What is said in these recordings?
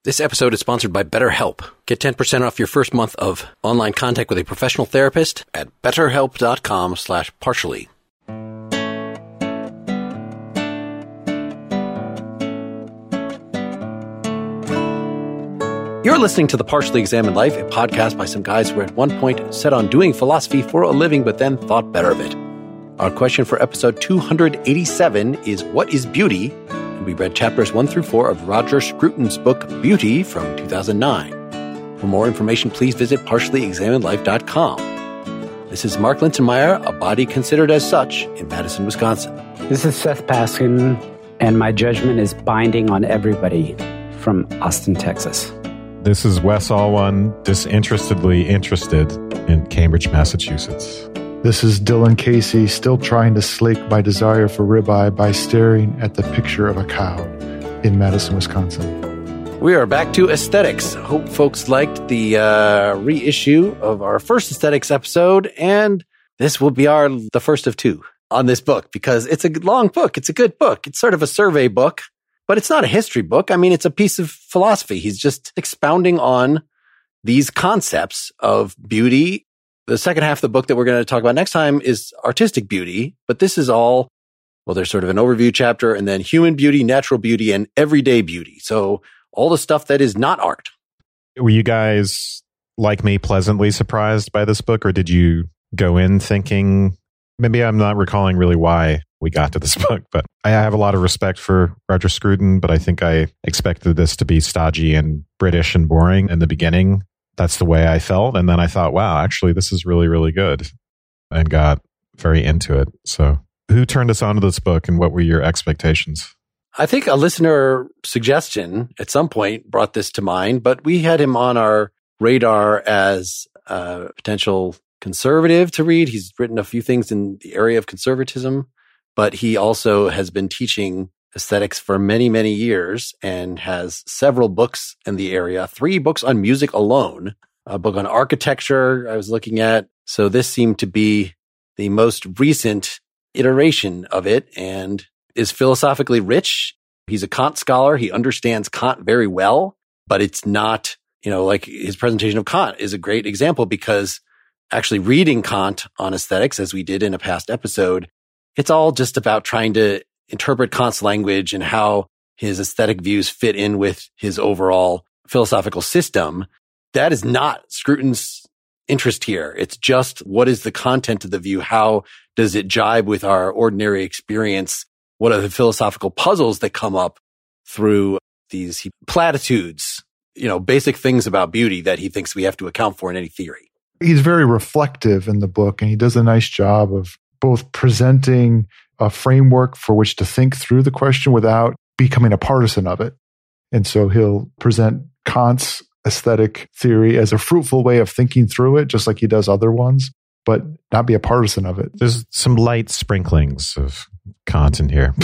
This episode is sponsored by BetterHelp. Get 10% off your first month of online contact with a professional therapist at betterhelp.com/partially. You're listening to The Partially Examined Life, a podcast by some guys who at one point set on doing philosophy for a living, but then thought better of it. Our question for episode 287 is, what is beauty? And we read chapters 1 through 4 of Roger Scruton's book, Beauty, from 2009. For more information, please visit partiallyexaminedlife.com. This is Mark Linsenmeyer, a body considered as such in Madison, Wisconsin. This is Seth Paskin, and my judgment is binding on everybody from Austin, Texas. This is Wes Alwan, disinterestedly interested in Cambridge, Massachusetts. This is Dylan Casey, still trying to slake my desire for ribeye by staring at the picture of a cow in Madison, Wisconsin. We are back to aesthetics. Hope folks liked the reissue of our first aesthetics episode, and this will be the first of two on this book because it's a long book. It's a good book. It's sort of a survey book, but it's not a history book. I mean, it's a piece of philosophy. He's just expounding on these concepts of beauty. The second half of the book that we're going to talk about next time is artistic beauty, but this is all, well, there's sort of an overview chapter and then human beauty, natural beauty, and everyday beauty. So all the stuff that is not art. Were you guys, like me, pleasantly surprised by this book, or did you go in thinking, maybe I'm not recalling really why we got to this book, but I have a lot of respect for Roger Scruton, but I think I expected this to be stodgy and British and boring in the beginning. That's the way I felt. And then I thought, wow, actually, this is really, really good, and got very into it. So who turned us on to this book, and what were your expectations? I think a listener suggestion at some point brought this to mind, but we had him on our radar as a potential conservative to read. He's written a few things in the area of conservatism, but he also has been teaching aesthetics for many, many years and has several books in the area, 3 books on music alone, a book on architecture I was looking at. So this seemed to be the most recent iteration of it and is philosophically rich. He's a Kant scholar. He understands Kant very well, but it's not, like his presentation of Kant is a great example because actually reading Kant on aesthetics, as we did in a past episode, it's all just about trying to interpret Kant's language and how his aesthetic views fit in with his overall philosophical system. That is not Scruton's interest here. It's just, what is the content of the view? How does it jibe with our ordinary experience? What are the philosophical puzzles that come up through these platitudes, basic things about beauty that he thinks we have to account for in any theory? He's very reflective in the book, and he does a nice job of both presenting a framework for which to think through the question without becoming a partisan of it. And so he'll present Kant's aesthetic theory as a fruitful way of thinking through it, just like he does other ones, but not be a partisan of it. There's some light sprinklings of Kant in here,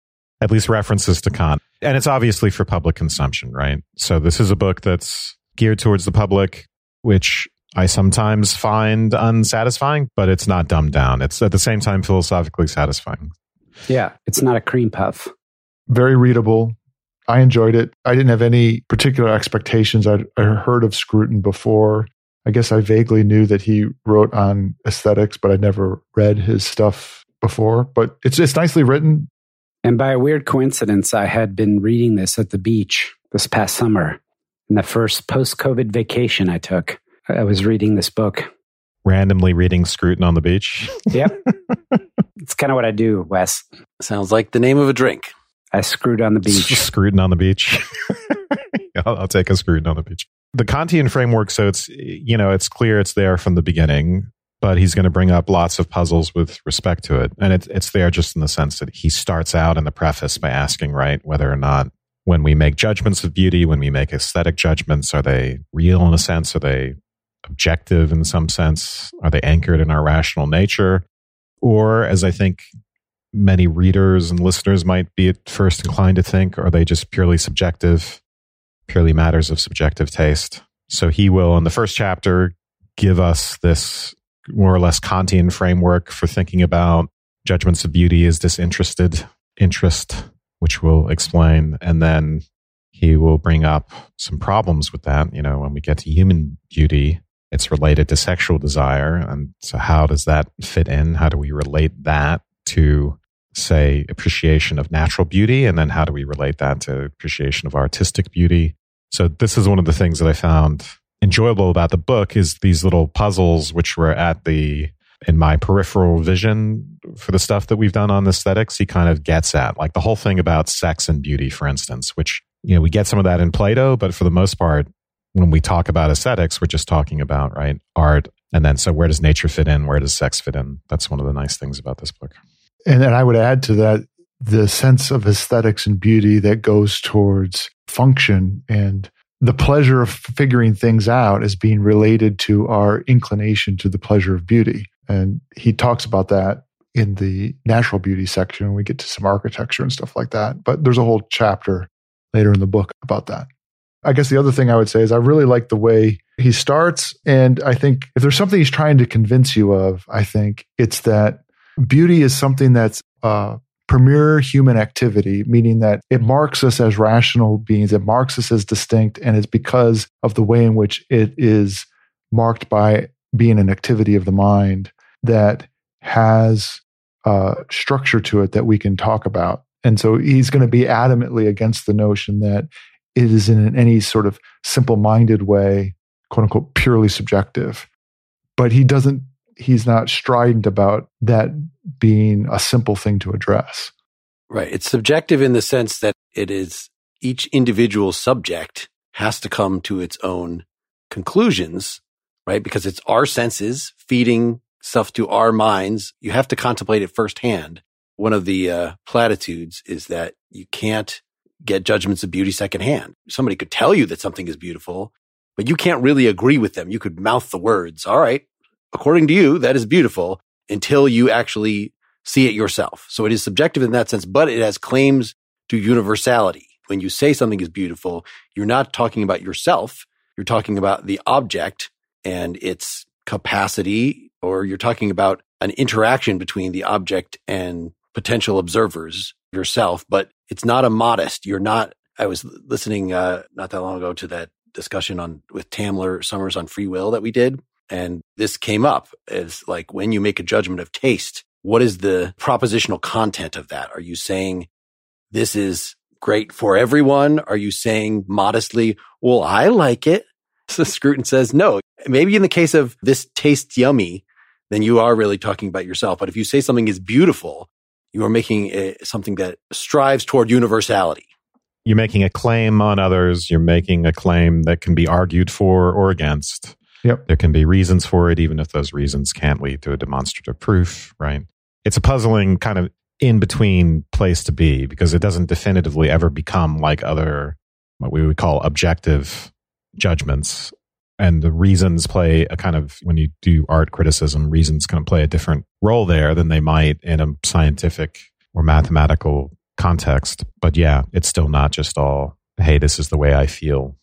at least references to Kant. And it's obviously for public consumption, right? So this is a book that's geared towards the public, which I sometimes find unsatisfying, but it's not dumbed down. It's at the same time philosophically satisfying. Yeah, it's not a cream puff. Very readable. I enjoyed it. I didn't have any particular expectations. I heard of Scruton before. I guess I vaguely knew that he wrote on aesthetics, but I'd never read his stuff before. But it's nicely written. And by a weird coincidence, I had been reading this at the beach this past summer. In the first post-COVID vacation I took, I was reading this book. Randomly reading Scruton on the beach? Yep. It's kind of what I do, Wes. Sounds like the name of a drink. I screwed on the beach. Scruton on the beach. I'll take a Scruton on the beach. The Kantian framework, so it's, it's clear it's there from the beginning, but he's going to bring up lots of puzzles with respect to it. And it's there just in the sense that he starts out in the preface by asking, right, whether or not when we make judgments of beauty, when we make aesthetic judgments, are they real in a sense? Are they objective in some sense? Are they anchored in our rational nature? Or, as I think many readers and listeners might be at first inclined to think, are they just purely subjective, purely matters of subjective taste? So he will, in the first chapter, give us this more or less Kantian framework for thinking about judgments of beauty as disinterested interest, which we'll explain. And then he will bring up some problems with that. You know, when we get to human beauty, it's related to sexual desire. And so how does that fit in? How do we relate that to, say, appreciation of natural beauty? And then how do we relate that to appreciation of artistic beauty? So this is one of the things that I found enjoyable about the book is these little puzzles, which were in my peripheral vision for the stuff that we've done on aesthetics. He kind of gets at, like, the whole thing about sex and beauty, for instance, which, you know, we get some of that in Plato, but for the most part, when we talk about aesthetics, we're just talking about, right, art. And then, so where does nature fit in? Where does sex fit in? That's one of the nice things about this book. And then I would add to that the sense of aesthetics and beauty that goes towards function and the pleasure of figuring things out as being related to our inclination to the pleasure of beauty. And he talks about that in the natural beauty section when we get to some architecture and stuff like that. But there's a whole chapter later in the book about that. I guess the other thing I would say is I really like the way he starts. And I think if there's something he's trying to convince you of, I think it's that beauty is something that's premier human activity, meaning that it marks us as rational beings, it marks us as distinct, and it's because of the way in which it is marked by being an activity of the mind that has structure to it that we can talk about. And so he's going to be adamantly against the notion that it is in any sort of simple-minded way, quote unquote, purely subjective. But he's not strident about that being a simple thing to address. Right. It's subjective in the sense that it is each individual subject has to come to its own conclusions, right? Because it's our senses feeding stuff to our minds. You have to contemplate it firsthand. One of the platitudes is that you can't get judgments of beauty secondhand. Somebody could tell you that something is beautiful, but you can't really agree with them. You could mouth the words, all right, according to you, that is beautiful, until you actually see it yourself. So it is subjective in that sense, but it has claims to universality. When you say something is beautiful, you're not talking about yourself. You're talking about the object and its capacity, or you're talking about an interaction between the object and potential observers, yourself, but it's not a modest. I was listening not that long ago to that discussion with Tamler Summers on free will that we did. And this came up as like, when you make a judgment of taste, what is the propositional content of that? Are you saying this is great for everyone? Are you saying modestly, well, I like it? So Scruton says, no, maybe in the case of this tastes yummy, then you are really talking about yourself. But if you say something is beautiful, you are making something that strives toward universality. You're making a claim on others. You're making a claim that can be argued for or against. Yep. There can be reasons for it, even if those reasons can't lead to a demonstrative proof, right? It's a puzzling kind of in-between place to be, because it doesn't definitively ever become like other, what we would call objective judgments. And the reasons play a kind of, when you do art criticism, reasons kind of play a different role there than they might in a scientific or mathematical context. But yeah, it's still not just all, hey, this is the way I feel.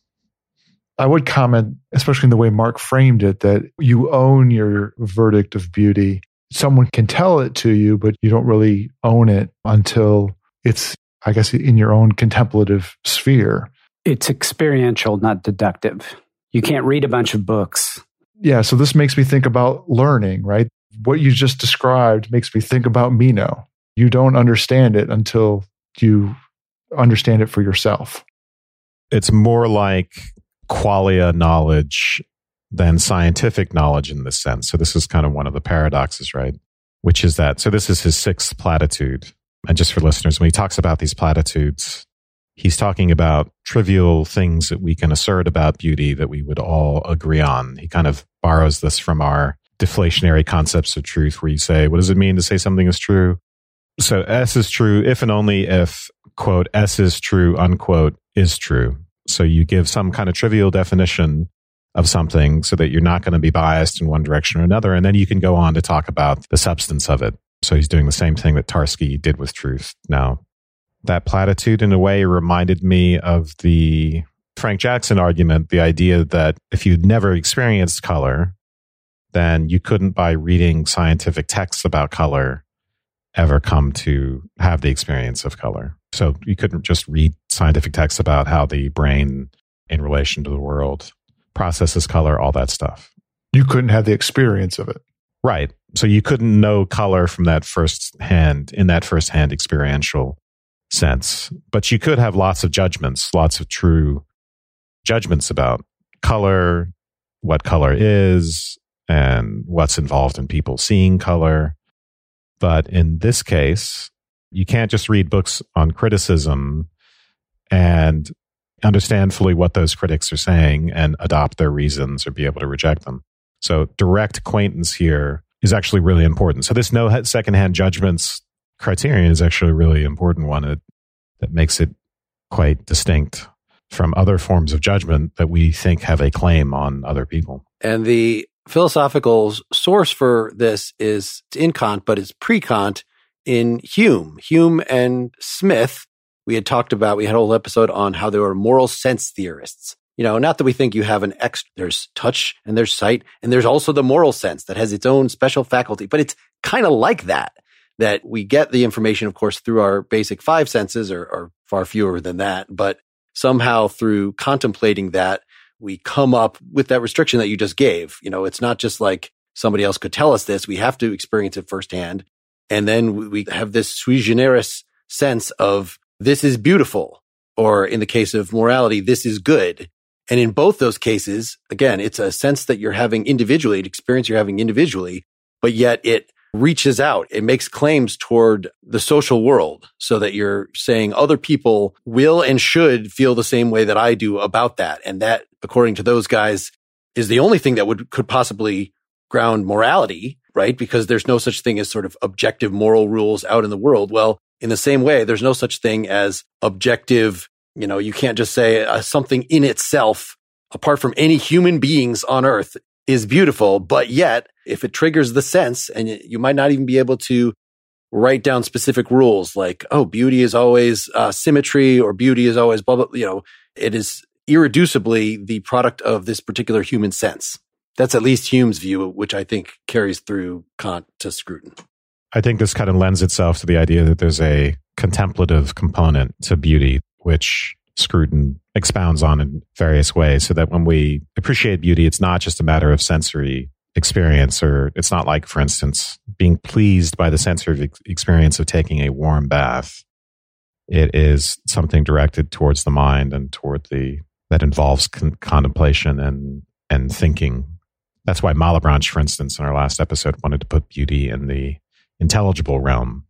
I would comment, especially in the way Mark framed it, that you own your verdict of beauty. Someone can tell it to you, but you don't really own it until it's, I guess, in your own contemplative sphere. It's experiential, not deductive. You can't read a bunch of books. Yeah, so this makes me think about learning, right? What you just described makes me think about Meno. You don't understand it until you understand it for yourself. It's more like qualia knowledge than scientific knowledge in this sense. So this is kind of one of the paradoxes, right? Which is that, so this is his sixth platitude. And just for listeners, when he talks about these platitudes, he's talking about trivial things that we can assert about beauty that we would all agree on. He kind of borrows this from our deflationary concepts of truth, where you say, what does it mean to say something is true? So S is true if and only if, quote, S is true, unquote, is true. So you give some kind of trivial definition of something so that you're not going to be biased in one direction or another. And then you can go on to talk about the substance of it. So he's doing the same thing that Tarski did with truth. Now, that platitude in a way reminded me of the Frank Jackson argument, the idea that if you'd never experienced color, then you couldn't, by reading scientific texts about color, ever come to have the experience of color. So you couldn't just read scientific texts about how the brain in relation to the world processes color, all that stuff. You couldn't have the experience of it. Right. So you couldn't know color from that firsthand experiential sense. But you could have lots of judgments, lots of true judgments about color, what color is, and what's involved in people seeing color. But in this case, you can't just read books on criticism and understand fully what those critics are saying and adopt their reasons or be able to reject them. So direct acquaintance here is actually really important. So this no secondhand judgments criterion is actually a really important one that makes it quite distinct from other forms of judgment that we think have a claim on other people. And the philosophical source for this is in Kant, but it's pre-Kant in Hume. Hume and Smith, we had a whole episode on how they were moral sense theorists. Not that we think you have there's touch and there's sight, and there's also the moral sense that has its own special faculty, but it's kind of like that we get the information, of course, through our basic five senses or far fewer than that. But somehow through contemplating that, we come up with that restriction that you just gave. It's not just like somebody else could tell us this. We have to experience it firsthand. And then we have this sui generis sense of this is beautiful, or in the case of morality, this is good. And in both those cases, again, it's a sense that you're having individually, an experience you're having individually, but yet it reaches out. It makes claims toward the social world so that you're saying other people will and should feel the same way that I do about that. And that, according to those guys, is the only thing that could possibly ground morality, right? Because there's no such thing as sort of objective moral rules out in the world. Well, in the same way, there's no such thing as objective. You can't just say something in itself, apart from any human beings on earth, is beautiful. But yet, if it triggers the sense, and you might not even be able to write down specific rules like, oh, beauty is always symmetry, or beauty is always blah, blah, it is irreducibly the product of this particular human sense. That's at least Hume's view, which I think carries through Kant to Scruton. I think this kind of lends itself to the idea that there's a contemplative component to beauty, which Scruton expounds on in various ways, so that when we appreciate beauty, it's not just a matter of sensory experience, or it's not like, for instance, being pleased by the sensory experience of taking a warm bath. It is something directed towards the mind and that involves contemplation and thinking. That's why Malebranche, for instance, in our last episode, wanted to put beauty in the intelligible realm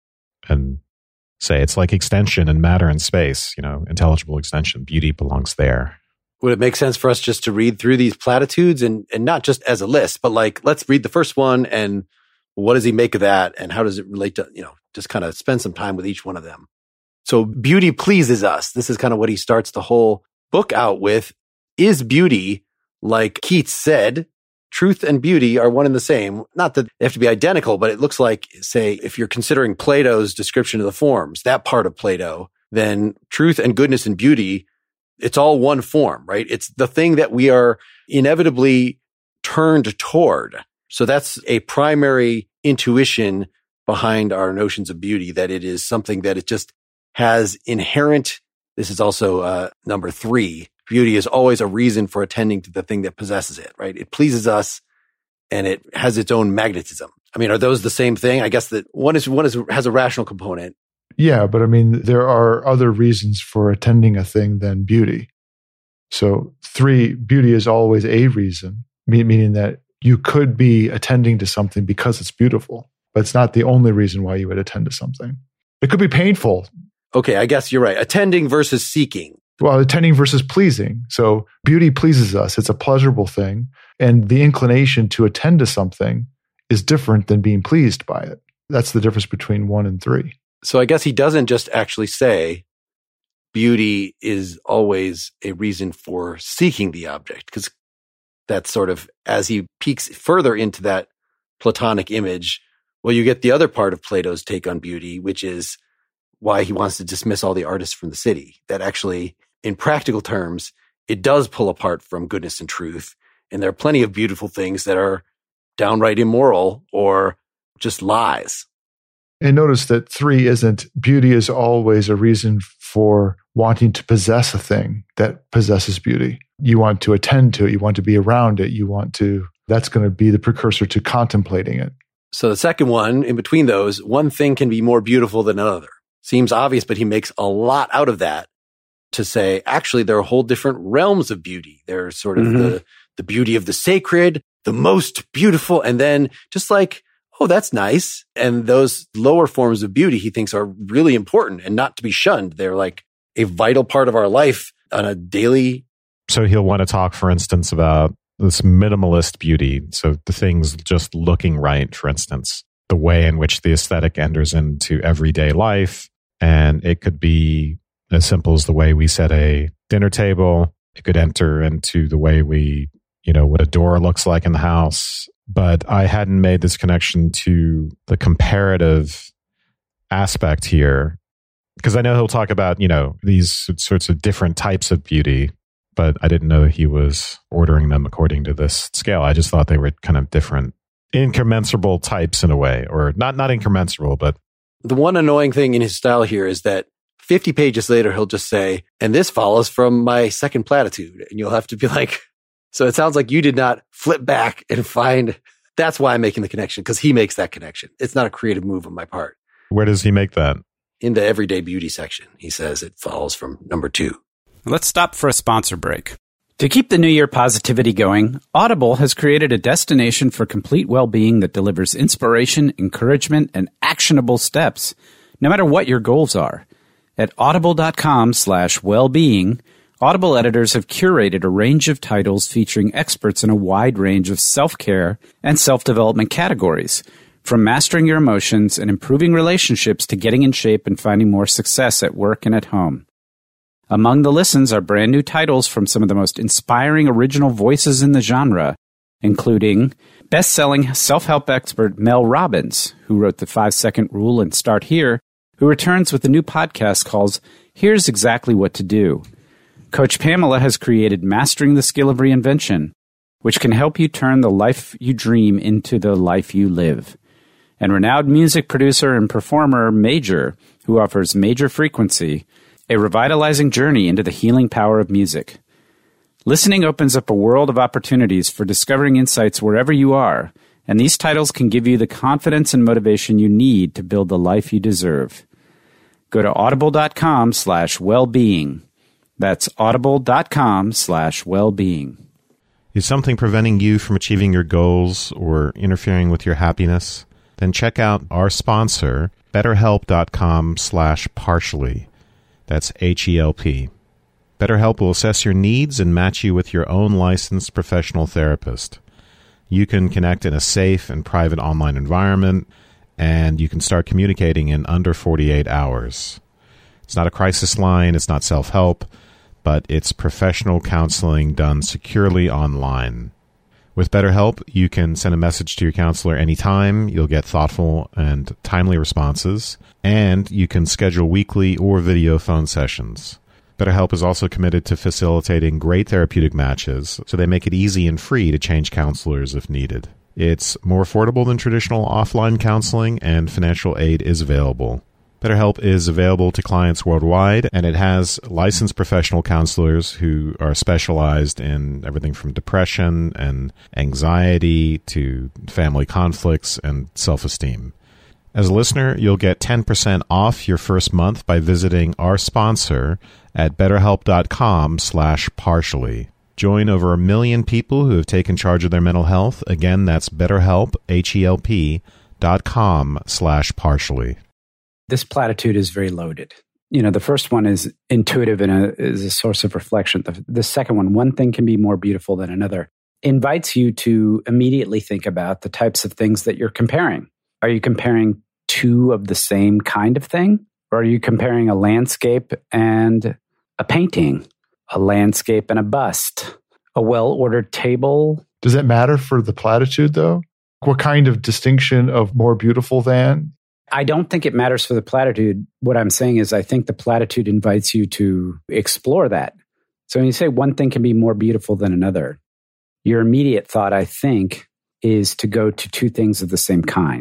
and say it's like extension and matter and space, intelligible extension. Beauty belongs there. Would it make sense for us just to read through these platitudes and not just as a list, but like, let's read the first one and what does he make of that? And how does it relate to, just kind of spend some time with each one of them. So beauty pleases us. This is kind of what he starts the whole book out with. Is beauty, like Keats said, truth and beauty are one and the same. Not that they have to be identical, but it looks like, say, if you're considering Plato's description of the forms, that part of Plato, then truth and goodness and beauty, it's all one form, right? It's the thing that we are inevitably turned toward. So that's a primary intuition behind our notions of beauty, that it is something that it just has inherent. This is also number 3. Beauty is always a reason for attending to the thing that possesses it, right? It pleases us and it has its own magnetism. I mean, are those the same thing? I guess that one has a rational component. Yeah, but I mean, there are other reasons for attending a thing than beauty. So 3, beauty is always a reason, meaning that you could be attending to something because it's beautiful, but it's not the only reason why you would attend to something. It could be painful. Okay, I guess you're right. Attending versus seeking. Well, attending versus pleasing. So beauty pleases us. It's a pleasurable thing. And the inclination to attend to something is different than being pleased by it. That's the difference between 1 and 3. So I guess he doesn't just actually say beauty is always a reason for seeking the object, because that's sort of, as he peeks further into that Platonic image, well, you get the other part of Plato's take on beauty, which is why he wants to dismiss all the artists from the city. That actually, in practical terms, it does pull apart from goodness and truth. And there are plenty of beautiful things that are downright immoral or just lies. And notice that 3 isn't beauty is always a reason for wanting to possess a thing that possesses beauty. You want to attend to it. You want to be around it. That's going to be the precursor to contemplating it. So the second one, in between those, one thing can be more beautiful than another. Seems obvious, but he makes a lot out of that to say, actually, there are whole different realms of beauty. There's sort of the beauty of the sacred, the most beautiful, and then just like, oh, that's nice. And those lower forms of beauty he thinks are really important and not to be shunned. They're like a vital part of our life on a daily. So he'll want to talk, for instance, about this minimalist beauty. So the things just looking right, for instance, the way in which the aesthetic enters into everyday life. And it could be as simple as the way we set a dinner table. It could enter into the way we, what a door looks like in the house. But I hadn't made this connection to the comparative aspect here, because I know he'll talk about, these sorts of different types of beauty, but I didn't know he was ordering them according to this scale. I just thought they were kind of different, incommensurable types in a way, or not incommensurable, but. The one annoying thing in his style here is that 50 pages later, he'll just say, and this follows from my second platitude. And you'll have to be like, so it sounds like you did not flip back and find, that's why I'm making the connection, because he makes that connection. It's not a creative move on my part. Where does he make that? In the everyday beauty section. He says it follows from number 2. Let's stop for a sponsor break. To keep the New Year positivity going, Audible has created a destination for complete well-being that delivers inspiration, encouragement, and actionable steps, no matter what your goals are. At audible.com/wellbeing, Audible editors have curated a range of titles featuring experts in a wide range of self-care and self-development categories, from mastering your emotions and improving relationships to getting in shape and finding more success at work and at home. Among the listens are brand new titles from some of the most inspiring original voices in the genre, including best-selling self-help expert Mel Robbins, who wrote the 5-Second Rule and Start Here, who returns with a new podcast called Here's Exactly What to Do. Coach Pamela has created Mastering the Skill of Reinvention, which can help you turn the life you dream into the life you live. And renowned music producer and performer Major, who offers Major Frequency, a revitalizing journey into the healing power of music. Listening opens up a world of opportunities for discovering insights wherever you are, and these titles can give you the confidence and motivation you need to build the life you deserve. Go to audible.com/wellbeing. That's audible.com/wellbeing. Is something preventing you from achieving your goals or interfering with your happiness? Then check out our sponsor, BetterHelp.com/partially. That's HELP. BetterHelp will assess your needs and match you with your own licensed professional therapist. You can connect in a safe and private online environment, and you can start communicating in under 48 hours. It's not a crisis line, it's not self-help, but it's professional counseling done securely online. With BetterHelp, you can send a message to your counselor anytime. You'll get thoughtful and timely responses, and you can schedule weekly or video phone sessions. BetterHelp is also committed to facilitating great therapeutic matches, so they make it easy and free to change counselors if needed. It's more affordable than traditional offline counseling, and financial aid is available. BetterHelp is available to clients worldwide, and it has licensed professional counselors who are specialized in everything from depression and anxiety to family conflicts and self-esteem. As a listener, you'll get 10% off your first month by visiting our sponsor at betterhelp.com/partially. Join over 1 million people who have taken charge of their mental health. Again, that's BetterHelp, HELP.com/partially. This platitude is very loaded. The first one is intuitive and is a source of reflection. The second one thing can be more beautiful than another, invites you to immediately think about the types of things that you're comparing. Are you comparing two of the same kind of thing? Or are you comparing a landscape and a painting, a landscape and a bust, a well-ordered table? Does it matter for the platitude, though? What kind of distinction of more beautiful than? I don't think it matters for the platitude. What I'm saying is I think the platitude invites you to explore that. So when you say one thing can be more beautiful than another, your immediate thought, I think, is to go to two things of the same kind.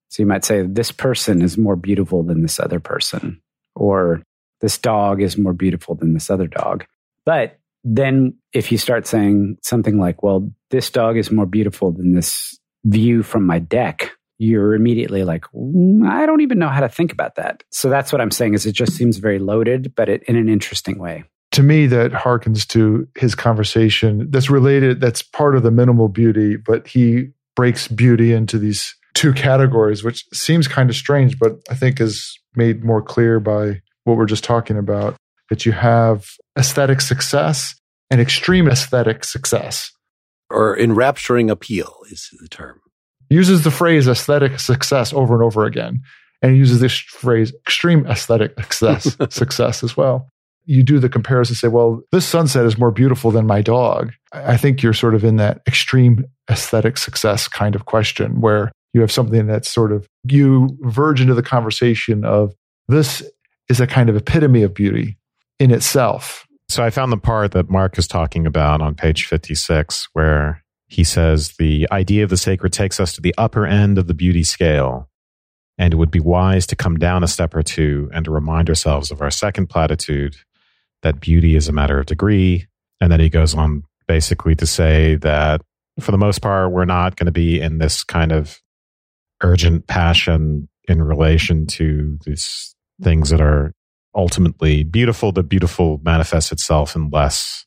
So you might say, this person is more beautiful than this other person, or this dog is more beautiful than this other dog. But then if you start saying something like, well, this dog is more beautiful than this view from my deck, you're immediately like, I don't even know how to think about that. So that's what I'm saying, is it just seems very loaded, but in an interesting way. To me, that harkens to his conversation that's related, that's part of the minimal beauty, but he breaks beauty into these two categories, which seems kind of strange, but I think is made more clear by what we're just talking about, that you have aesthetic success and extreme aesthetic success. Or enrapturing appeal is the term. Uses the phrase aesthetic success over and over again, and uses this phrase extreme aesthetic success as well. You do the comparison, say, well, this sunset is more beautiful than my dog. I think you're sort of in that extreme aesthetic success kind of question, where you have something that's sort of, you verge into the conversation of, this is a kind of epitome of beauty in itself. So I found the part that Mark is talking about on page 56, where he says, the idea of the sacred takes us to the upper end of the beauty scale, and it would be wise to come down a step or two and to remind ourselves of our second platitude, that beauty is a matter of degree. And then he goes on basically to say that for the most part, we're not going to be in this kind of urgent passion in relation to these things that are ultimately beautiful. The beautiful manifests itself in less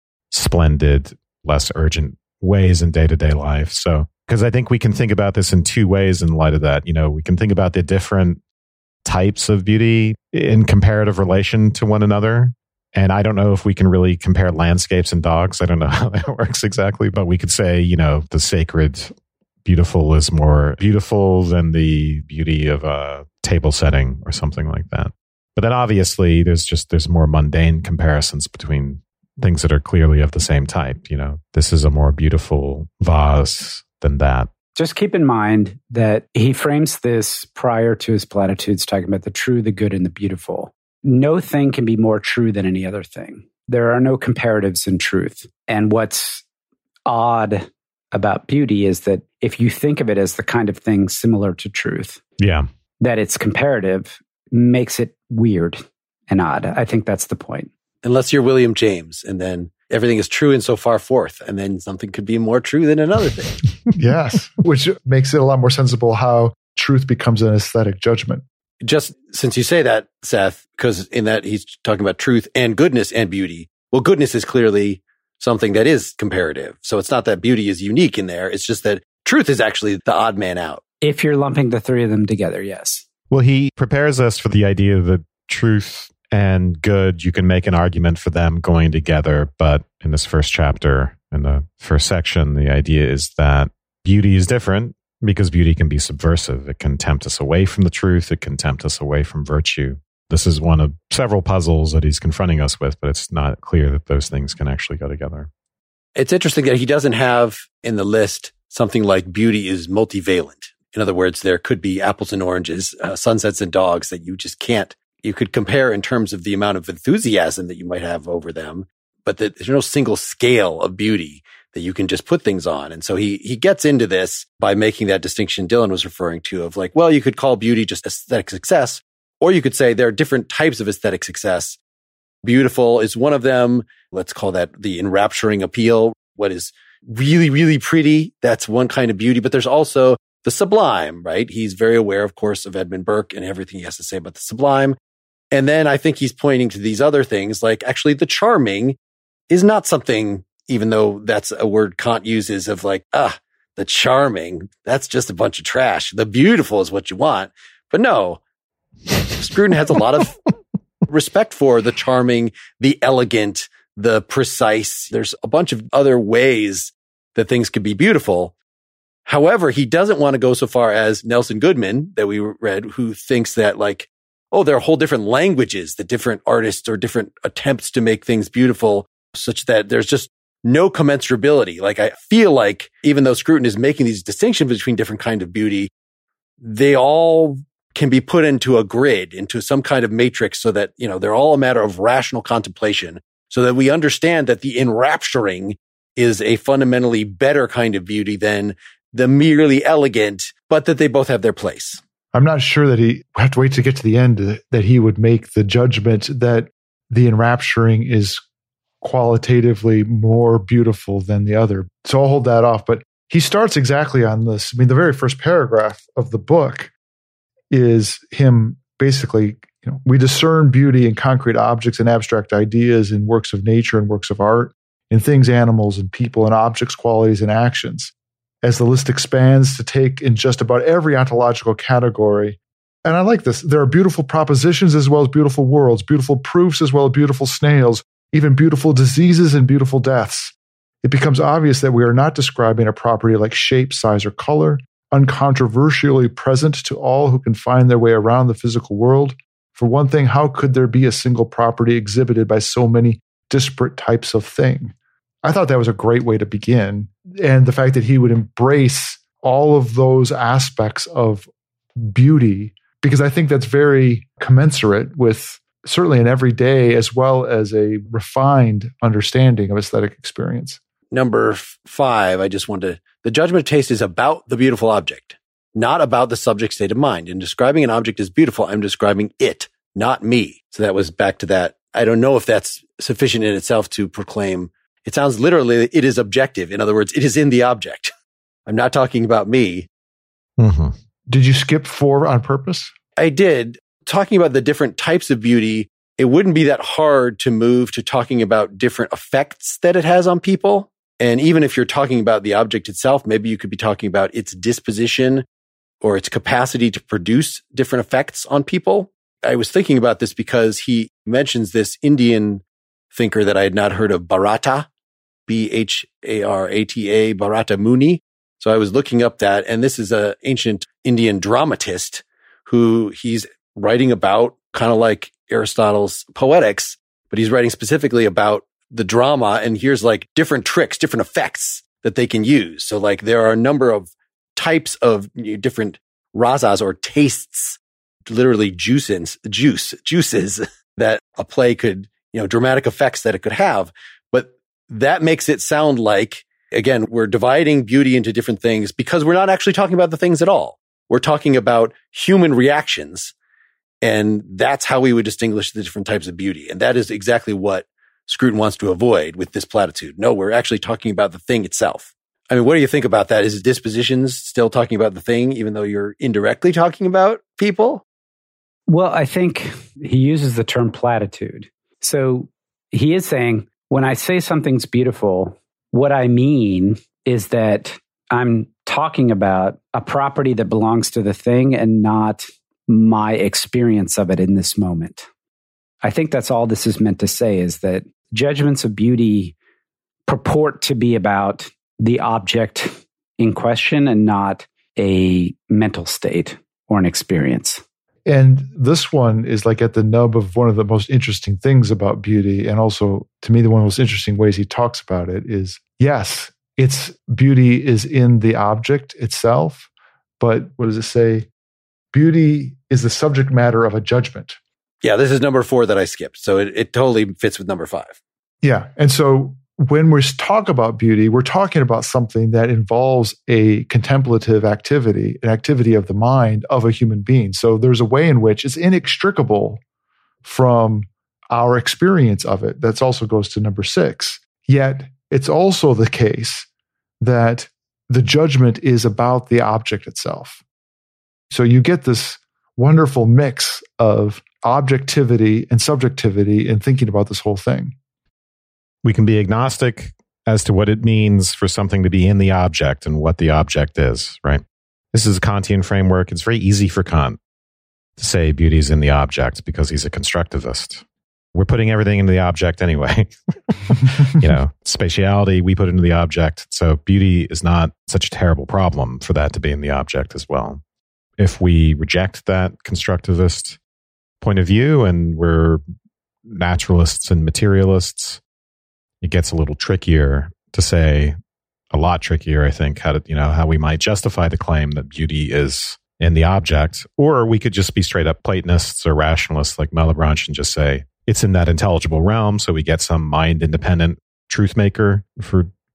splendid, less urgent ways in day-to-day life. So, because I think we can think about this in two ways in light of that. You know, we can think about the different types of beauty in comparative relation to one another. And I don't know if we can really compare landscapes and dogs. I don't know how that works exactly, but we could say, you know, the sacred beautiful is more beautiful than the beauty of a table setting or something like that. But then obviously there's more mundane comparisons between things that are clearly of the same type. You know, this is a more beautiful vase than that. Just keep in mind that he frames this prior to his platitudes, talking about the true, the good, and the beautiful. No thing can be more true than any other thing. There are no comparatives in truth. And what's odd about beauty is that if you think of it as the kind of thing similar to truth, that it's comparative, makes it weird and odd. I think that's the point. Unless you're William James, and then everything is true and so far forth, and then something could be more true than another thing. Yes, which makes it a lot more sensible how truth becomes an aesthetic judgment. Just since you say that, Seth, because in that he's talking about truth and goodness and beauty. Well, goodness is clearly something that is comparative. So it's not that beauty is unique in there. It's just that truth is actually the odd man out. If you're lumping the three of them together, yes. Well, he prepares us for the idea that truth and good, you can make an argument for them going together. But in this first chapter, in the first section, the idea is that beauty is different because beauty can be subversive. It can tempt us away from the truth. It can tempt us away from virtue. This is one of several puzzles that he's confronting us with, but it's not clear that those things can actually go together. It's interesting that he doesn't have in the list something like beauty is multivalent. In other words, there could be apples and oranges, sunsets and dogs that you just can't. You could compare in terms of the amount of enthusiasm that you might have over them, but there's no single scale of beauty that you can just put things on. And so he gets into this by making that distinction Dylan was referring to of like, well, you could call beauty just aesthetic success, or you could say there are different types of aesthetic success. Beautiful is one of them. Let's call that the enrapturing appeal. What is really, really pretty, that's one kind of beauty. But there's also the sublime, right? He's very aware, of course, of Edmund Burke and everything he has to say about the sublime. And then I think he's pointing to these other things, like actually the charming is not something, even though that's a word Kant uses of like, the charming, that's just a bunch of trash. The beautiful is what you want. But no, Scruton has a lot of respect for the charming, the elegant, the precise. There's a bunch of other ways that things could be beautiful. However, he doesn't want to go so far as Nelson Goodman that we read, who thinks that like, oh, there are whole different languages that different artists or different attempts to make things beautiful, such that there's just no commensurability. Like I feel like even though Scruton is making these distinctions between different kinds of beauty, they all can be put into a grid, into some kind of matrix so that, you know, they're all a matter of rational contemplation so that we understand that the enrapturing is a fundamentally better kind of beauty than the merely elegant, but that they both have their place. I'm not sure that we have to wait to get to the end that he would make the judgment that the enrapturing is qualitatively more beautiful than the other. So I'll hold that off. But he starts exactly on this. I mean, the very first paragraph of the book is him basically, we discern beauty in concrete objects and abstract ideas, in works of nature and works of art, in things, animals, and people, and objects, qualities, and actions. As the list expands to take in just about every ontological category. And I like this. There are beautiful propositions as well as beautiful worlds, beautiful proofs as well as beautiful snails, even beautiful diseases and beautiful deaths. It becomes obvious that we are not describing a property like shape, size, or color, uncontroversially present to all who can find their way around the physical world. For one thing, how could there be a single property exhibited by so many disparate types of thing? I thought that was a great way to begin. And the fact that he would embrace all of those aspects of beauty, because I think that's very commensurate with certainly an everyday as well as a refined understanding of aesthetic experience. Number 5, I just wanted to, the judgment of taste is about the beautiful object, not about the subject state of mind. In describing an object as beautiful, I'm describing it, not me. So that was back to that. I don't know if that's sufficient in itself to proclaim. It sounds literally, it is objective. In other words, it is in the object. I'm not talking about me. Mm-hmm. Did you skip 4 on purpose? I did. Talking about the different types of beauty, it wouldn't be that hard to move to talking about different effects that it has on people. And even if you're talking about the object itself, maybe you could be talking about its disposition or its capacity to produce different effects on people. I was thinking about this because he mentions this Indian thinker that I had not heard of, Bharata, Bharata, Bharata Muni. So I was looking up that, and this is an ancient Indian dramatist who he's writing about kind of like Aristotle's Poetics, but he's writing specifically about the drama. And here's like different tricks, different effects that they can use. So like there are a number of types of different rasas or tastes, literally juices that a play could, dramatic effects that it could have. But that makes it sound like, again, we're dividing beauty into different things because we're not actually talking about the things at all. We're talking about human reactions. And that's how we would distinguish the different types of beauty. And that is exactly what Scruton wants to avoid with this platitude. No, we're actually talking about the thing itself. I mean, what do you think about that? Is dispositions still talking about the thing, even though you're indirectly talking about people? Well, I think he uses the term platitude. So he is saying, when I say something's beautiful, what I mean is that I'm talking about a property that belongs to the thing and not my experience of it in this moment. I think that's all this is meant to say, is that judgments of beauty purport to be about the object in question and not a mental state or an experience. And this one is like at the nub of one of the most interesting things about beauty. And also, to me, one of the most interesting ways he talks about it is, yes, its beauty is in the object itself. But what does it say? Beauty is the subject matter of a judgment. Yeah, this is number 4 that I skipped. So it totally fits with number 5. Yeah. And so when we talk about beauty, we're talking about something that involves a contemplative activity, an activity of the mind of a human being. So there's a way in which it's inextricable from our experience of it. That also goes to number 6. Yet it's also the case that the judgment is about the object itself. So you get this wonderful mix of objectivity and subjectivity in thinking about this whole thing. We can be agnostic as to what it means for something to be in the object and what the object is, right? This is a Kantian framework. It's very easy for Kant to say beauty is in the object because he's a constructivist. We're putting everything into the object anyway. Spatiality, we put into the object. So beauty is not such a terrible problem for that to be in the object as well. If we reject that constructivist point of view and we're naturalists and materialists, it gets a little trickier to say, a lot trickier, I think, how we might justify the claim that beauty is in the object. Or we could just be straight up Platonists or rationalists like Malebranche and just say it's in that intelligible realm. So we get some mind independent truth maker for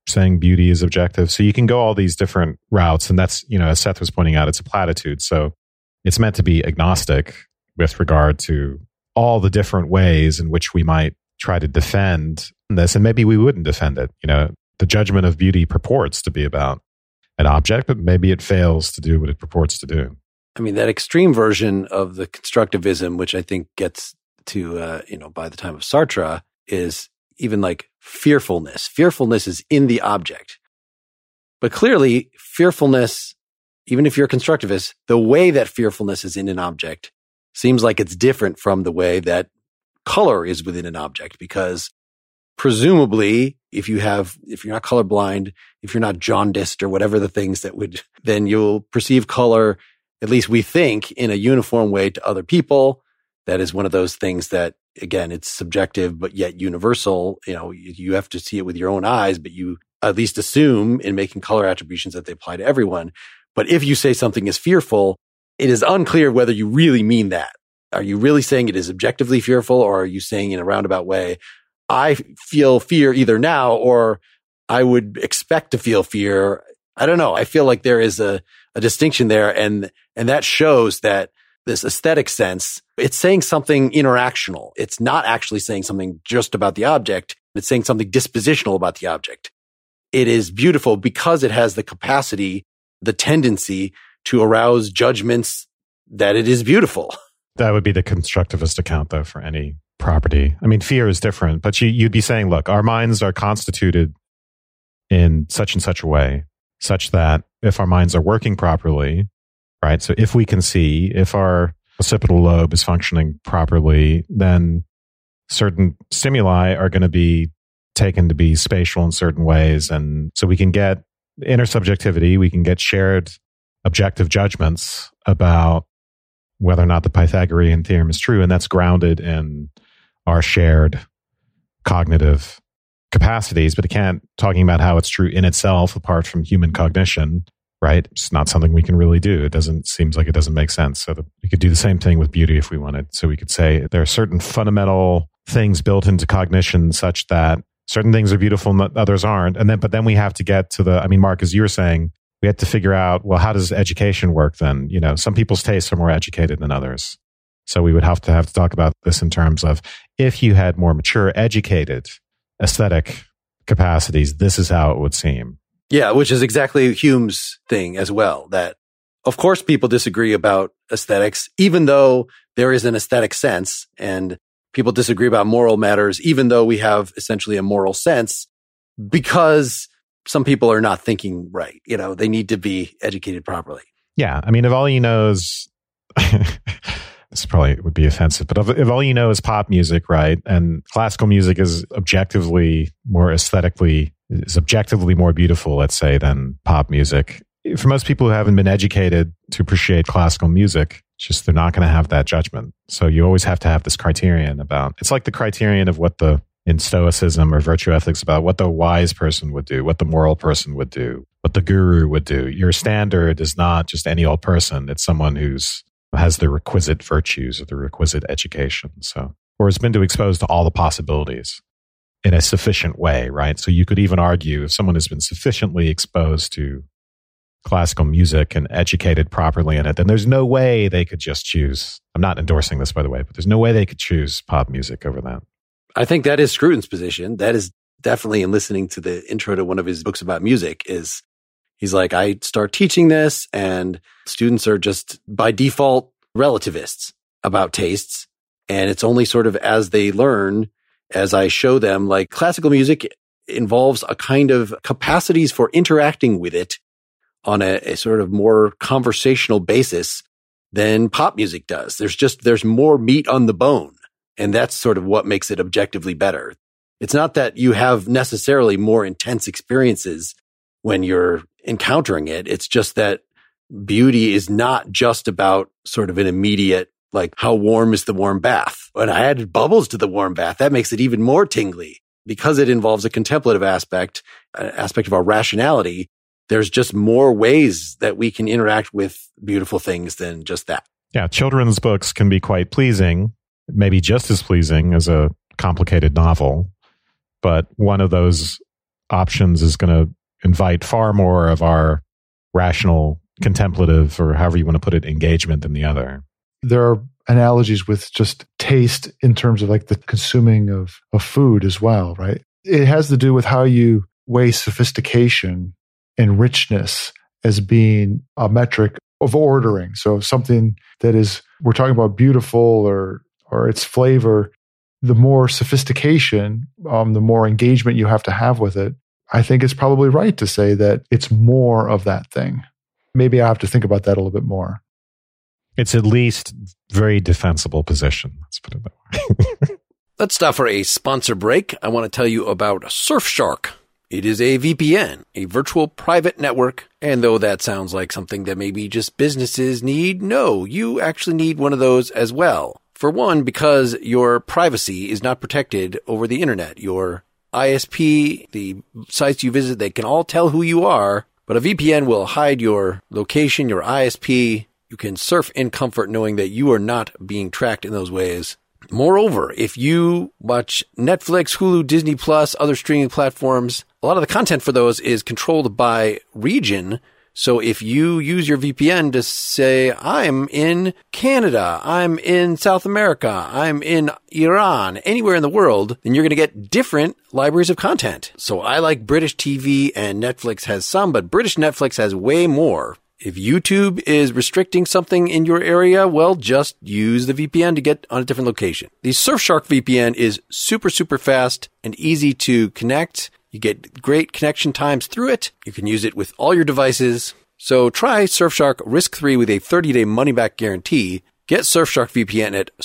saying beauty is objective. So you can go all these different routes. And that's, as Seth was pointing out, it's a platitude. So it's meant to be agnostic with regard to all the different ways in which we might try to defend this. And maybe we wouldn't defend it. The judgment of beauty purports to be about an object, but maybe it fails to do what it purports to do. I mean, that extreme version of the constructivism, which I think gets to, by the time of Sartre, is even like fearfulness. Fearfulness is in the object. But clearly, fearfulness, even if you're a constructivist, the way that fearfulness is in an object seems like it's different from the way that color is within an object, because presumably, if you're not colorblind, if you're not jaundiced or whatever the things that would, then you'll perceive color, at least we think, in a uniform way to other people. That is one of those things that, again, it's subjective, but yet universal. You have to see it with your own eyes, but you at least assume in making color attributions that they apply to everyone. But if you say something is fearful, it is unclear whether you really mean that. Are you really saying it is objectively fearful, or are you saying in a roundabout way, I feel fear either now or I would expect to feel fear? I don't know. I feel like there is a distinction there. And that shows that this aesthetic sense, it's saying something interactional. It's not actually saying something just about the object. It's saying something dispositional about the object. It is beautiful because it has the capacity, the tendency to arouse judgments that it is beautiful. That would be the constructivist account, though, for any property. I mean, fear is different, but you'd be saying, look, our minds are constituted in such and such a way, such that if our minds are working properly, right? So if we can see, if our occipital lobe is functioning properly, then certain stimuli are going to be taken to be spatial in certain ways. And so we can get intersubjectivity, we can get shared objective judgments about whether or not the Pythagorean theorem is true. And that's grounded in our shared cognitive capacities, but talking about how it's true in itself apart from human cognition, right? It's not something we can really do. Seems like it doesn't make sense. So we could do the same thing with beauty if we wanted. So we could say there are certain fundamental things built into cognition such that certain things are beautiful and others aren't. But then we have to get to Mark, as you were saying, we have to figure out, well, how does education work then? Some people's tastes are more educated than others. So we would have to talk about this in terms of, if you had more mature, educated aesthetic capacities, this is how it would seem. Yeah, which is exactly Hume's thing as well, that of course people disagree about aesthetics, even though there is an aesthetic sense, and people disagree about moral matters, even though we have essentially a moral sense, because some people are not thinking right. They need to be educated properly. Yeah. I mean, if all you know is, this probably would be offensive, but if all you know is pop music, right? And classical music is objectively more beautiful, let's say, than pop music. For most people who haven't been educated to appreciate classical music, it's just they're not going to have that judgment. So you always have to have this criterion about, it's like the criterion of what in Stoicism or virtue ethics, about what the wise person would do, what the moral person would do, what the guru would do. Your standard is not just any old person. It's someone who has the requisite virtues or the requisite education. Or has been exposed to all the possibilities in a sufficient way, right? So you could even argue, if someone has been sufficiently exposed to classical music and educated properly in it, then there's no way they could just choose. I'm not endorsing this, by the way, but there's no way they could choose pop music over that. I think that is Scruton's position. That is definitely, in listening to the intro to one of his books about music, is he's like, I start teaching this and students are just by default relativists about tastes. And it's only sort of as they learn, as I show them, like classical music involves a kind of capacities for interacting with it on a sort of more conversational basis than pop music does. There's more meat on the bone. And that's sort of what makes it objectively better. It's not that you have necessarily more intense experiences when you're encountering it. It's just that beauty is not just about sort of an immediate, like, how warm is the warm bath? When I added bubbles to the warm bath, that makes it even more tingly. Because it involves a contemplative aspect, an aspect of our rationality, there's just more ways that we can interact with beautiful things than just that. Yeah, children's books can be quite pleasing, maybe just as pleasing as a complicated novel. But one of those options is going to invite far more of our rational, contemplative, or however you want to put it, engagement than the other. There are analogies with just taste in terms of like the consuming of food as well, right? It has to do with how you weigh sophistication and richness as being a metric of ordering. So something that is, we're talking about beautiful or its flavor, the more sophistication, the more engagement you have to have with it. I think it's probably right to say that it's more of that thing. Maybe I have to think about that a little bit more. It's at least very defensible position. Let's put it that way. Let's stop for a sponsor break. I want to tell you about Surfshark. It is a VPN, a virtual private network. And though that sounds like something that maybe just businesses need, no, you actually need one of those as well. For one, because your privacy is not protected over the internet. Your ISP, the sites you visit, they can all tell who you are, but a VPN will hide your location, your ISP. You can surf in comfort knowing that you are not being tracked in those ways. Moreover, if you watch Netflix, Hulu, Disney Plus, other streaming platforms, a lot of the content for those is controlled by region. So if you use your VPN to say, I'm in Canada, I'm in South America, I'm in Iran, anywhere in the world, then you're going to get different libraries of content. So I like British TV and Netflix has some, but British Netflix has way more. If YouTube is restricting something in your area, well, just use the VPN to get on a different location. The Surfshark VPN is super, super fast and easy to connect. You get great connection times through it. You can use it with all your devices. So try Surfshark risk-free with a 30-day money-back guarantee. Get Surfshark VPN at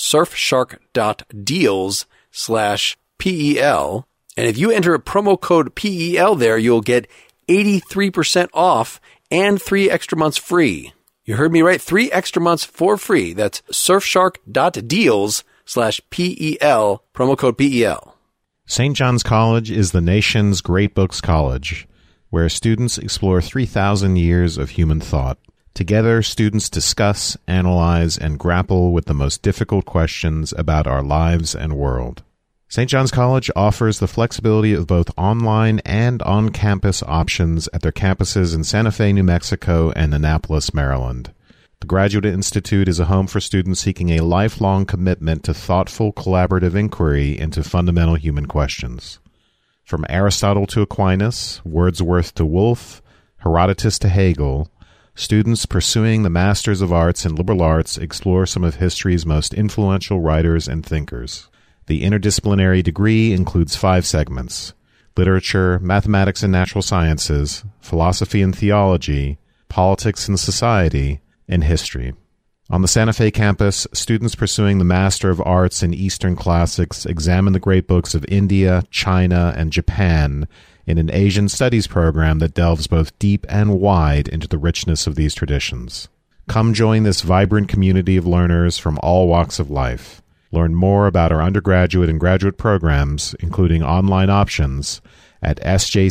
surfshark.deals/PEL. And if you enter a promo code PEL there, you'll get 83% off and 3 extra months free. You heard me right, 3 extra months for free. That's surfshark.deals/PEL, promo code PEL. St. John's College is the nation's great books college, where students explore 3,000 years of human thought. Together, students discuss, analyze, and grapple with the most difficult questions about our lives and world. St. John's College offers the flexibility of both online and on-campus options at their campuses in Santa Fe, New Mexico, and Annapolis, Maryland. The Graduate Institute is a home for students seeking a lifelong commitment to thoughtful, collaborative inquiry into fundamental human questions. From Aristotle to Aquinas, Wordsworth to Woolf, Herodotus to Hegel, students pursuing the Masters of Arts and Liberal Arts explore some of history's most influential writers and thinkers. The interdisciplinary degree includes 5 segments: literature, mathematics and natural sciences, philosophy and theology, politics and society, and history. On the Santa Fe campus, students pursuing the Master of Arts in Eastern Classics examine the great books of India, China, and Japan in an Asian studies program that delves both deep and wide into the richness of these traditions. Come join this vibrant community of learners from all walks of life. Learn more about our undergraduate and graduate programs, including online options, at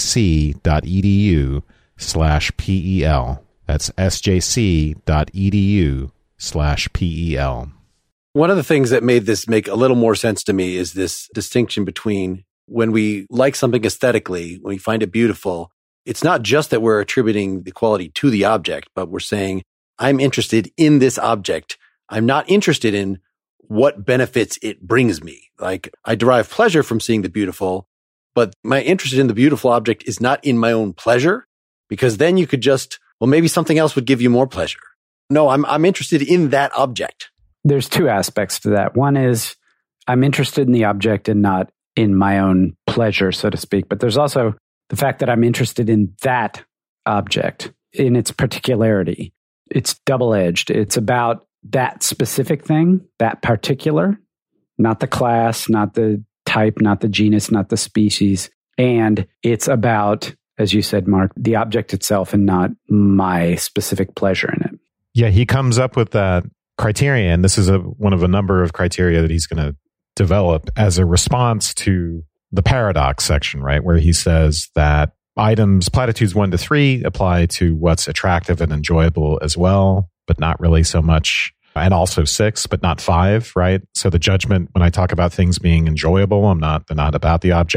sjc.edu/PEL. That's sjc.edu/PEL. One of the things that made this make a little more sense to me is this distinction between when we like something aesthetically, when we find it beautiful, it's not just that we're attributing the quality to the object, but we're saying, I'm interested in this object. I'm not interested in what benefits it brings me. Like, I derive pleasure from seeing the beautiful, but my interest in the beautiful object is not in my own pleasure, because then you could just, well, maybe something else would give you more pleasure. No, I'm interested in that object. There's 2 aspects to that. One is I'm interested in the object and not in my own pleasure, so to speak. But there's also the fact that I'm interested in that object, in its particularity. It's double-edged. It's about that specific thing, that particular, not the class, not the type, not the genus, not the species. And it's about, as you said, Mark, the object itself and not my specific pleasure in it. Yeah, he comes up with that criterion. This is one of a number of criteria that he's going to develop as a response to the paradox section, right? Where he says that items, platitudes 1 to 3 apply to what's attractive and enjoyable as well, but not really so much. And also 6, but not 5, right? So the judgment, when I talk about things being enjoyable, they're not about the object.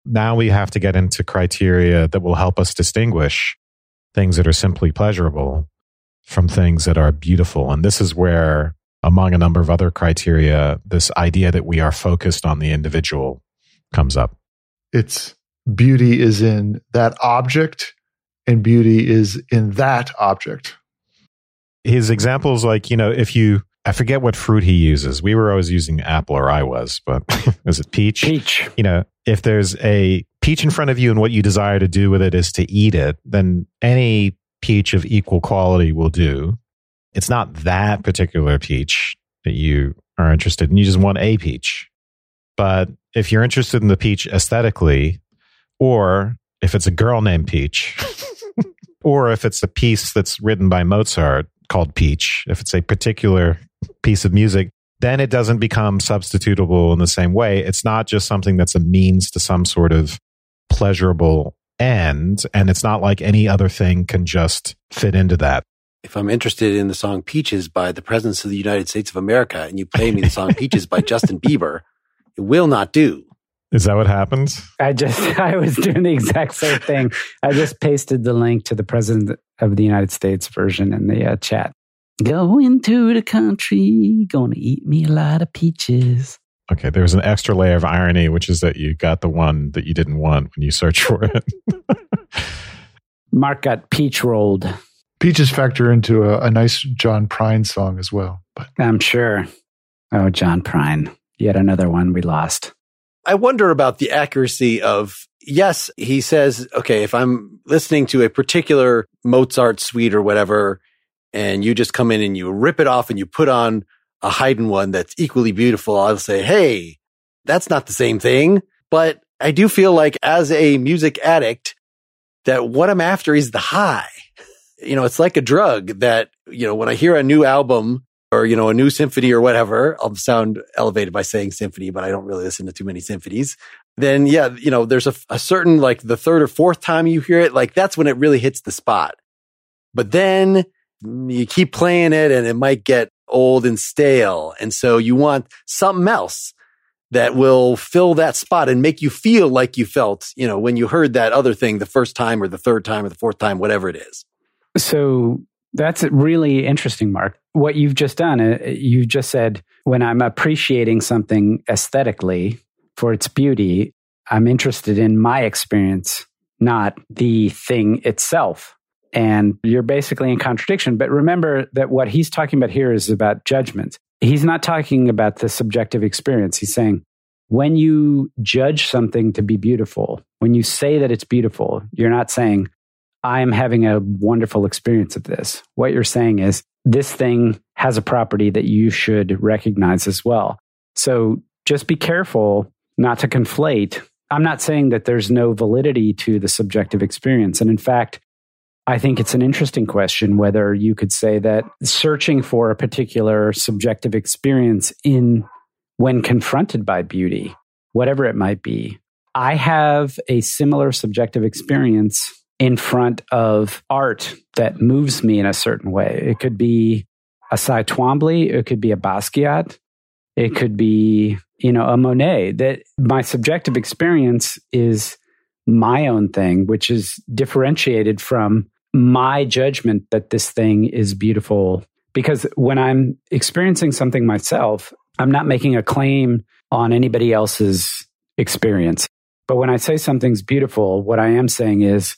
Now we have to get into criteria that will help us distinguish things that are simply pleasurable from things that are beautiful. And this is where, among a number of other criteria, this idea that we are focused on the individual comes up. It's beauty is in that object and beauty is in that object. His examples, like, I forget what fruit he uses. We were always using apple, or I was, but is it peach? Peach. If there's a peach in front of you and what you desire to do with it is to eat it, then any peach of equal quality will do. It's not that particular peach that you are interested in. You just want a peach. But if you're interested in the peach aesthetically, or if it's a girl named Peach, or if it's a piece that's written by Mozart called Peach, if it's a particular piece of music, then it doesn't become substitutable in the same way. It's not just something that's a means to some sort of pleasurable end, and it's not like any other thing can just fit into that. If I'm interested in the song Peaches by the Presidents of the United States of America, and you play me the song Peaches by Justin Bieber, it will not do. Is that what happens? I was doing the exact same thing. I just pasted the link to the President of the United States version in the chat. Going to the country, gonna eat me a lot of peaches. Okay, there's an extra layer of irony, which is that you got the one that you didn't want when you search for it. Mark got peach rolled. Peaches factor into a nice John Prine song as well. But I'm sure. Oh, John Prine. Yet another one we lost. I wonder about the accuracy of, yes, he says, okay, if I'm listening to a particular Mozart suite or whatever, and you just come in and you rip it off and you put on a Haydn one that's equally beautiful, I'll say, hey, that's not the same thing. But I do feel like as a music addict, that what I'm after is the high. It's like a drug that, when I hear a new album or, a new symphony or whatever, I'll sound elevated by saying symphony, but I don't really listen to too many symphonies. Then, there's a certain, like the third or fourth time you hear it, like that's when it really hits the spot. But then you keep playing it and it might get old and stale. And so you want something else that will fill that spot and make you feel like you felt, when you heard that other thing the first time or the third time or the fourth time, whatever it is. So that's really interesting, Mark. What you've just done, you just said, when I'm appreciating something aesthetically for its beauty, I'm interested in my experience, not the thing itself. And you're basically in contradiction. But remember that what he's talking about here is about judgment. He's not talking about the subjective experience. He's saying, when you judge something to be beautiful, when you say that it's beautiful, you're not saying, I'm having a wonderful experience of this. What you're saying is, this thing has a property that you should recognize as well. So just be careful not to conflate. I'm not saying that there's no validity to the subjective experience. And in fact, I think it's an interesting question whether you could say that searching for a particular subjective experience when confronted by beauty, whatever it might be. I have a similar subjective experience in front of art that moves me in a certain way. It could be a Cy Twombly, it could be a Basquiat, it could be, a Monet. That my subjective experience is my own thing, which is differentiated from my judgment that this thing is beautiful. Because when I'm experiencing something myself, I'm not making a claim on anybody else's experience. But when I say something's beautiful, what I am saying is,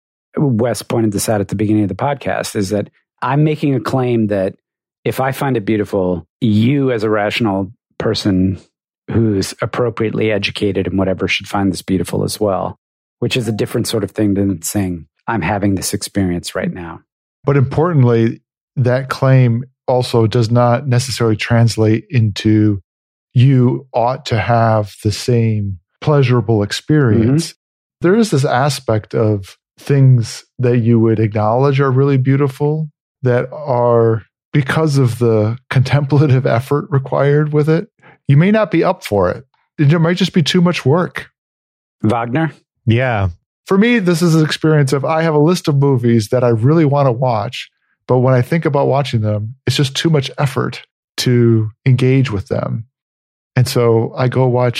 Wes pointed this out at the beginning of the podcast, is that I'm making a claim that if I find it beautiful, you as a rational person who's appropriately educated and whatever should find this beautiful as well, which is a different sort of thing than saying, I'm having this experience right now. But importantly, that claim also does not necessarily translate into you ought to have the same pleasurable experience. Mm-hmm. There is this aspect of things that you would acknowledge are really beautiful that are, because of the contemplative effort required with it, you may not be up for it. It might just be too much work. Wagner? Yeah. For me, this is an experience of, I have a list of movies that I really want to watch, but when I think about watching them, it's just too much effort to engage with them. And so I go watch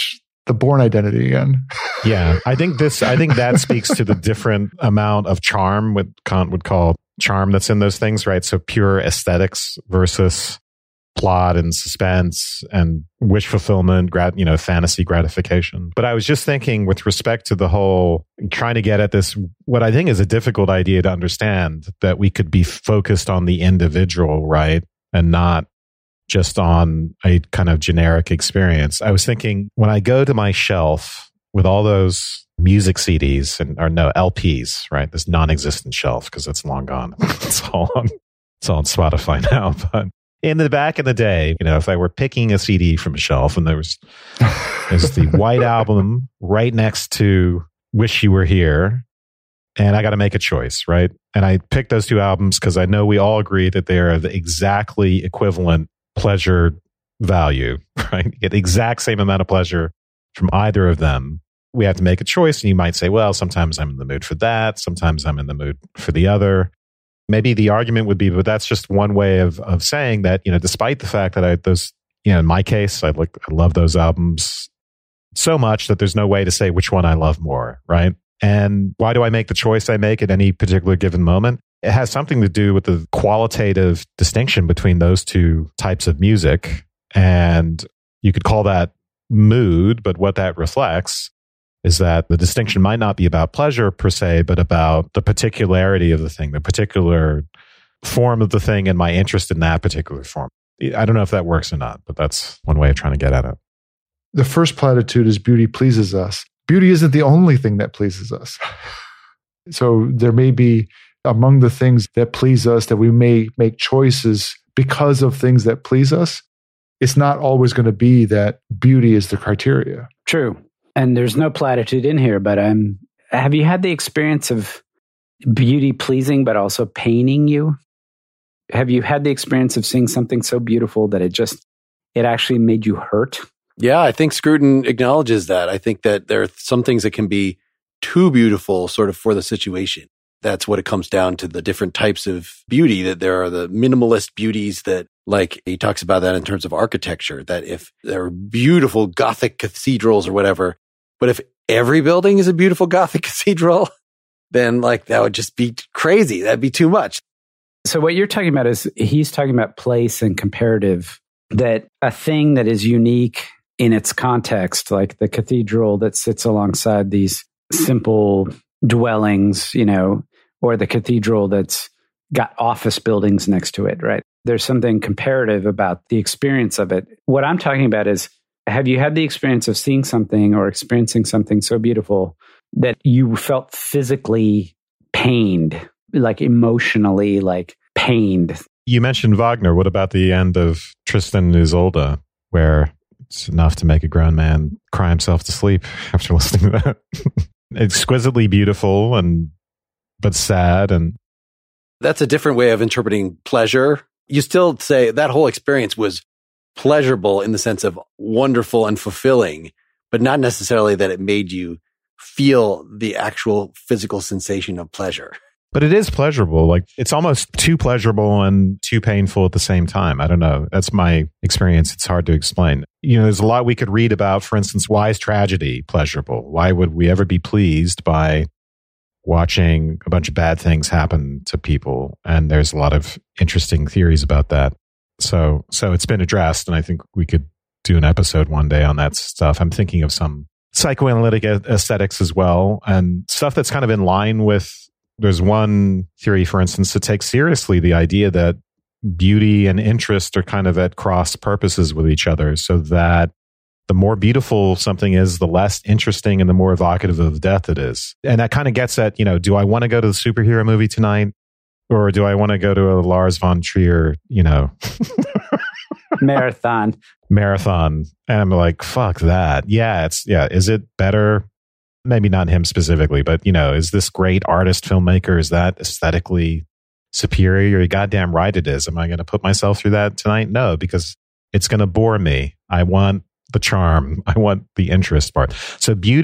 the Bourne Identity again. Yeah, I think that speaks to the different amount of charm, what Kant would call charm, that's in those things, right? So pure aesthetics versus plot and suspense and wish fulfillment, fantasy gratification. But I was just thinking with respect to the whole trying to get at this, what I think is a difficult idea to understand, that we could be focused on the individual, right? And not just on a kind of generic experience. I was thinking when I go to my shelf with all those music CDs LPs, right? This non-existent shelf because it's long gone. It's all on Spotify now. But in the back in the day, if I were picking a CD from a shelf and there's the White Album right next to Wish You Were Here, and I got to make a choice, right? And I picked those two albums because I know we all agree that they are the exactly equivalent pleasure value, right? You get the exact same amount of pleasure from either of them. We have to make a choice, and you might say, well, sometimes I'm in the mood for that, sometimes I'm in the mood for the other. Maybe the argument would be, but that's just one way of saying that, despite the fact that in my case, I love those albums so much that there's no way to say which one I love more, right? And why do I make the choice I make at any particular given moment? It has something to do with the qualitative distinction between those two types of music. And you could call that mood, but what that reflects is that the distinction might not be about pleasure per se, but about the particularity of the thing, the particular form of the thing, and my interest in that particular form. I don't know if that works or not, but that's one way of trying to get at it. The first platitude is beauty pleases us. Beauty isn't the only thing that pleases us. So there may be among the things that please us that we may make choices because of things that please us. It's not always going to be that beauty is the criteria. True. And there's no platitude in here, but have you had the experience of beauty pleasing, but also paining you? Have you had the experience of seeing something so beautiful that it actually made you hurt? Yeah, I think Scruton acknowledges that. I think that there are some things that can be too beautiful sort of for the situation. That's what it comes down to, the different types of beauty, that there are the minimalist beauties that, like he talks about that in terms of architecture, that if there are beautiful Gothic cathedrals or whatever, but if every building is a beautiful Gothic cathedral, then that would just be crazy. That'd be too much. So what you're talking about is he's talking about place and comparative, that a thing that is unique in its context, like the cathedral that sits alongside these simple dwellings, or the cathedral that's got office buildings next to it, right? There's something comparative about the experience of it. What I'm talking about is, have you had the experience of seeing something or experiencing something so beautiful that you felt physically pained, emotionally, pained? You mentioned Wagner. What about the end of Tristan and Isolde, where it's enough to make a grown man cry himself to sleep after listening to that? Exquisitely beautiful but sad. And that's a different way of interpreting pleasure. You still say that whole experience was pleasurable in the sense of wonderful and fulfilling, but not necessarily that it made you feel the actual physical sensation of pleasure. But it is pleasurable. It's almost too pleasurable and too painful at the same time. I don't know. That's my experience. It's hard to explain. There's a lot we could read about. For instance, why is tragedy pleasurable? Why would we ever be pleased by watching a bunch of bad things happen to people? And there's a lot of interesting theories about that. So it's been addressed, and I think we could do an episode one day on that stuff. I'm thinking of some psychoanalytic aesthetics as well, and stuff that's kind of in line with. There's one theory, for instance, that takes seriously the idea that beauty and interest are kind of at cross purposes with each other, so that the more beautiful something is, the less interesting and the more evocative of death it is. And that kind of gets at, do I want to go to the superhero movie tonight? Or do I want to go to a Lars von Trier, Marathon. And I'm like, fuck that. Is it better? Maybe not him specifically, but, is this great artist filmmaker? Is that aesthetically superior? You're goddamn right it is. Am I going to put myself through that tonight? No, because it's going to bore me. I want the charm. I want the interest part. So beauty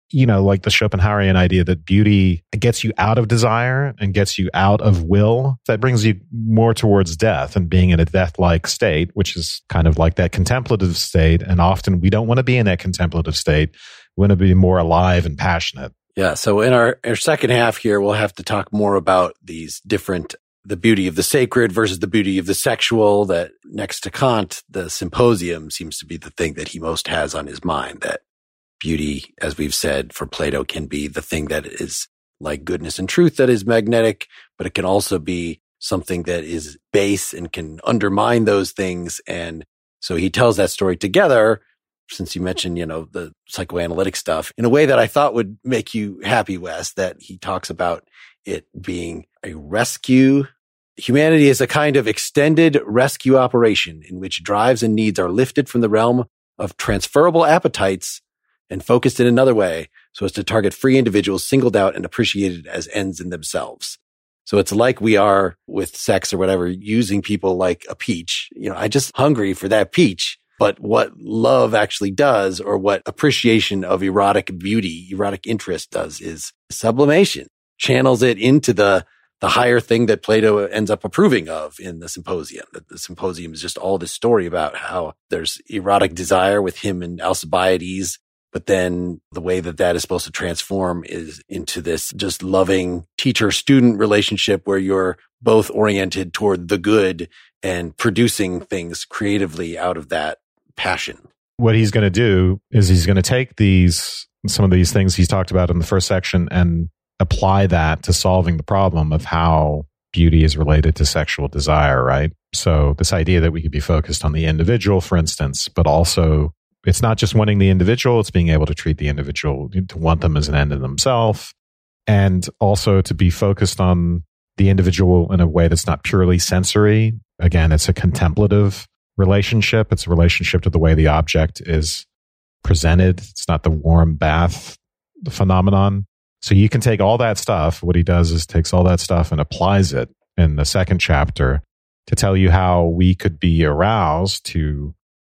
like the Schopenhauerian idea that beauty gets you out of desire and gets you out of will, that brings you more towards death and being in a death-like state, which is kind of like that contemplative state. And often we don't want to be in that contemplative state. We want to be more alive and passionate. Yeah. So in our second half here, we'll have to talk more about these different, the beauty of the sacred versus the beauty of the sexual. That next to Kant, the symposium seems to be the thing that he most has on his mind, that beauty, as we've said, for Plato can be the thing that is like goodness and truth that is magnetic, but it can also be something that is base and can undermine those things. And so he tells that story together, since you mentioned, the psychoanalytic stuff, in a way that I thought would make you happy, Wes, that he talks about it being a rescue. Humanity is a kind of extended rescue operation in which drives and needs are lifted from the realm of transferable appetites and focused in another way so as to target free individuals singled out and appreciated as ends in themselves. So it's like we are with sex or whatever, using people like a peach. I'm just hungry for that peach. But what love actually does, or what appreciation of erotic beauty, erotic interest does, is sublimation, channels it into the higher thing that Plato ends up approving of in the Symposium. The Symposium is just all this story about how there's erotic desire with him and Alcibiades, but then the way that is supposed to transform is into this just loving teacher-student relationship where you're both oriented toward the good and producing things creatively out of that passion. What he's going to do is he's going to take some of these things he's talked about in the first section and apply that to solving the problem of how beauty is related to sexual desire, right? So this idea that we could be focused on the individual, for instance, but also it's not just wanting the individual, it's being able to treat the individual, to want them as an end in themselves, and also to be focused on the individual in a way that's not purely sensory. Again, it's a contemplative relationship. It's a relationship to the way the object is presented. It's not the warm bath phenomenon. So you can take all that stuff. What he does is takes all that stuff and applies it in the second chapter to tell you how we could be aroused to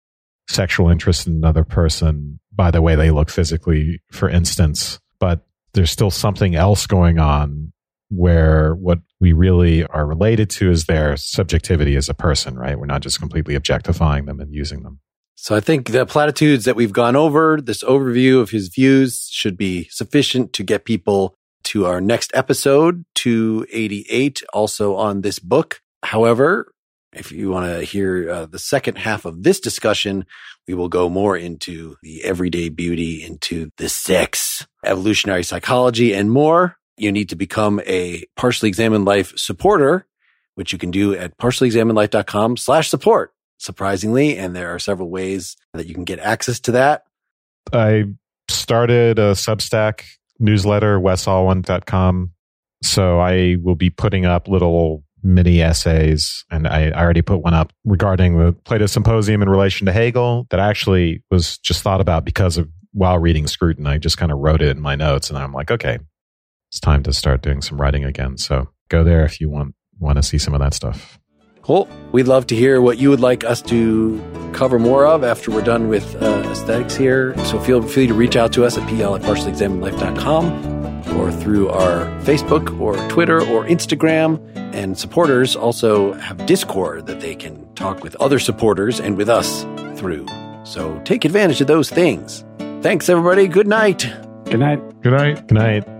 sexual interest in another person by the way they look physically, for instance. But there's still something else going on where what we really are related to is their subjectivity as a person, right? We're not just completely objectifying them and using them. So I think the platitudes that we've gone over, this overview of his views, should be sufficient to get people to our next episode, 288, also on this book. However, if you want to hear the second half of this discussion, we will go more into the everyday beauty, into the sex, evolutionary psychology, and more. You need to become a Partially Examined Life supporter, which you can do at partiallyexaminedlife.com/support, surprisingly. And there are several ways that you can get access to that. I started a Substack newsletter, wesalwyn.com. So I will be putting up little mini essays, and I already put one up regarding the Plato Symposium in relation to Hegel that actually was just thought about because of while reading Scruton. I just kind of wrote it in my notes, and I'm like, okay, it's time to start doing some writing again. So go there if you want to see some of that stuff. Cool. We'd love to hear what you would like us to cover more of after we're done with aesthetics here. So feel free to reach out to us at pl@partiallyexaminedlife.com or through our Facebook or Twitter or Instagram. And supporters also have Discord that they can talk with other supporters and with us through. So take advantage of those things. Thanks, everybody. Good night. Good night. Good night. Good night.